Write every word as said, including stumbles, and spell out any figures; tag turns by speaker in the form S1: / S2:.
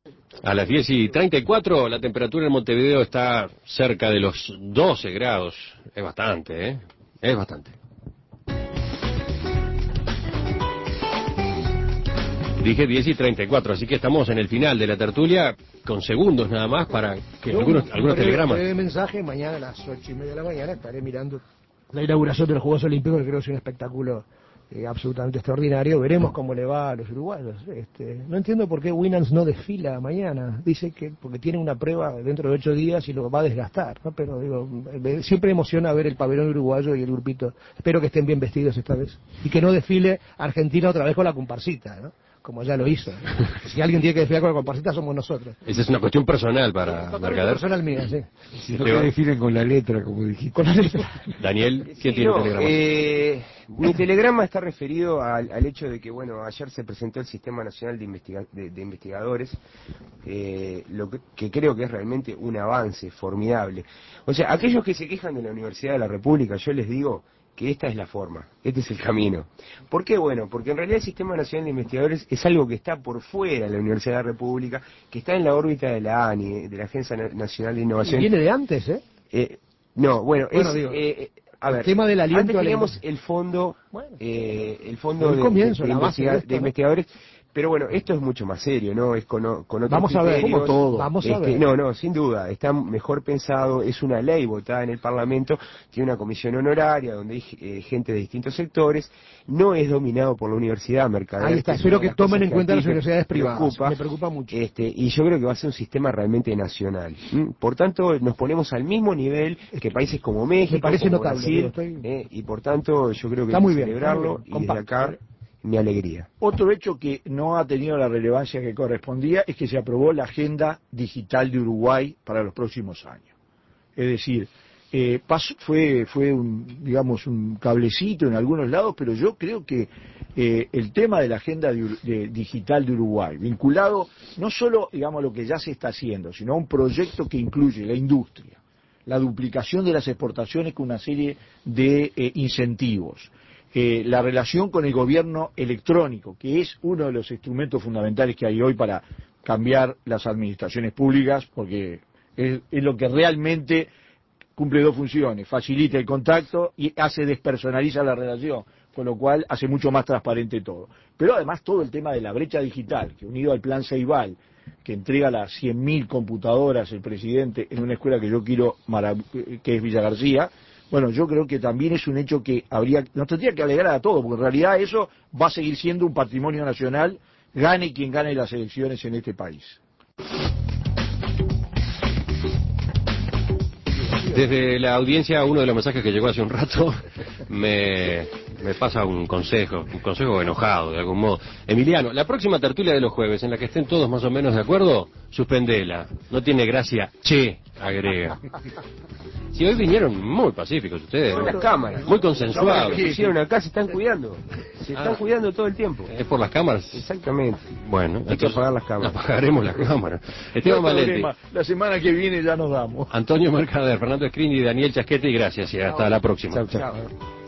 S1: A las diez y treinta y cuatro la temperatura en Montevideo está cerca de los doce grados. Es bastante, ¿eh? Es bastante. Dije diez y treinta y cuatro, así que estamos en el final de la tertulia con segundos nada más para que
S2: Yo,
S1: algunos,
S2: un
S1: algunos
S2: breve,
S1: telegramas.
S2: breve mensaje, mañana a las ocho y media de la mañana estaré mirando la inauguración de los Juegos Olímpicos, que creo que es un espectáculo eh, absolutamente extraordinario. Veremos cómo le va a los uruguayos. Este, no entiendo por qué Winans no desfila mañana. Dice que porque tiene una prueba dentro de ocho días y lo va a desgastar, ¿no? Pero digo, me, siempre emociona ver el pabellón uruguayo y el grupito. Espero que estén bien vestidos esta vez y que no desfile Argentina otra vez con la comparsita, ¿no? Como ya lo hizo. Si alguien tiene que desfilar con la comparsita somos nosotros.
S1: Esa es una cuestión personal para
S2: sí,
S1: Mercader.
S2: personal mía, sí.
S3: Si no que desfilen con la letra, como dijiste.
S2: Con la letra.
S1: Daniel, ¿quién
S4: Sí,
S1: tiene
S4: no,
S1: telegrama?
S4: Eh, mi telegrama está referido al, al hecho de que, bueno, ayer se presentó el Sistema Nacional de, Investiga de, de Investigadores, eh, lo que, que creo que es realmente un avance formidable. O sea, aquellos que se quejan de la Universidad de la República, yo les digo que esta es la forma, este es el camino. ¿Por qué? Bueno, porque en realidad el Sistema Nacional de Investigadores es algo que está por fuera de la Universidad de la República, que está en la órbita de la ANI, de la Agencia Nacional de Innovación.
S2: Y viene de antes, ¿eh?
S4: eh no, bueno,
S2: bueno
S4: es...
S2: digo,
S4: eh, A ver,
S2: el tema del aliento
S4: antes teníamos
S2: al...
S4: el fondo,
S2: bueno,
S4: eh, el fondo
S2: el
S4: de,
S2: comienzo,
S4: de, de,
S2: la base
S4: investiga
S2: de, esto,
S4: de
S2: ¿no?
S4: investigadores, pero bueno, esto es mucho más serio, ¿no? Es con, con otros
S2: Vamos a ver,
S4: criterios.
S2: como todo. Vamos a
S4: este,
S2: ver.
S4: No, no, sin duda, está mejor pensado, es una ley votada en el Parlamento, tiene una comisión honoraria donde hay eh, gente de distintos sectores, no es dominado por la universidad, Mercader.
S2: Ahí está, espero que tomen en cuenta las universidades privadas,
S4: preocupa,
S2: me preocupa mucho.
S4: Este, y yo creo que va a ser un sistema realmente nacional. ¿m? Por tanto, nos ponemos al mismo nivel que países como México,
S2: me parece
S4: como
S2: notable,
S4: Brasil,
S2: digo, estoy...
S4: eh, y por tanto yo creo que
S2: está
S4: hay
S2: muy
S4: que
S2: bien,
S4: celebrarlo
S2: muy bien.
S4: y desde acá mi alegría.
S3: Otro hecho que no ha tenido la relevancia que correspondía es que se aprobó la Agenda Digital de Uruguay para los próximos años. Es decir, eh, pasó, fue, fue un, digamos, un cablecito en algunos lados, pero yo creo que eh, el tema de la Agenda de, de, Digital de Uruguay, vinculado no solo, digamos, a lo que ya se está haciendo, sino a un proyecto que incluye la industria, la duplicación de las exportaciones con una serie de eh, incentivos, Eh, la relación con el gobierno electrónico, que es uno de los instrumentos fundamentales que hay hoy para cambiar las administraciones públicas, porque es, es lo que realmente cumple dos funciones: facilita el contacto y hace despersonaliza la relación, con lo cual hace mucho más transparente todo. Pero además todo el tema de la brecha digital, que unido al plan Ceibal, que entrega las cien mil computadoras el presidente en una escuela que yo quiero, que es Villa García. Bueno, yo creo que también es un hecho que habría, nos tendría que alegrar a todos, porque en realidad eso va a seguir siendo un patrimonio nacional, gane quien gane las elecciones en este país.
S1: Desde la audiencia, uno de los mensajes que llegó hace un rato me, me pasa un consejo, un consejo enojado de algún modo. Emiliano, la próxima tertulia de los jueves, en la que estén todos más o menos de acuerdo, suspendela. No tiene gracia, che, agrega. Si hoy vinieron muy pacíficos ustedes,
S4: Son
S1: ¿no?
S4: las cámaras.
S1: Muy consensuados.
S4: Lo que hicieron acá se están cuidando. Se están
S1: Ah.
S4: cuidando todo el tiempo.
S1: ¿Es por las cámaras?
S4: Exactamente.
S1: Bueno,
S4: hay que apagar las cámaras.
S1: Apagaremos las cámaras. Esteban
S3: No hay
S1: Valenti,
S3: problema. La semana que viene ya nos damos.
S1: Antonio Mercader, Fernando Escrini y Daniel Chasquete, y gracias y hasta la próxima.
S4: Chau, chau.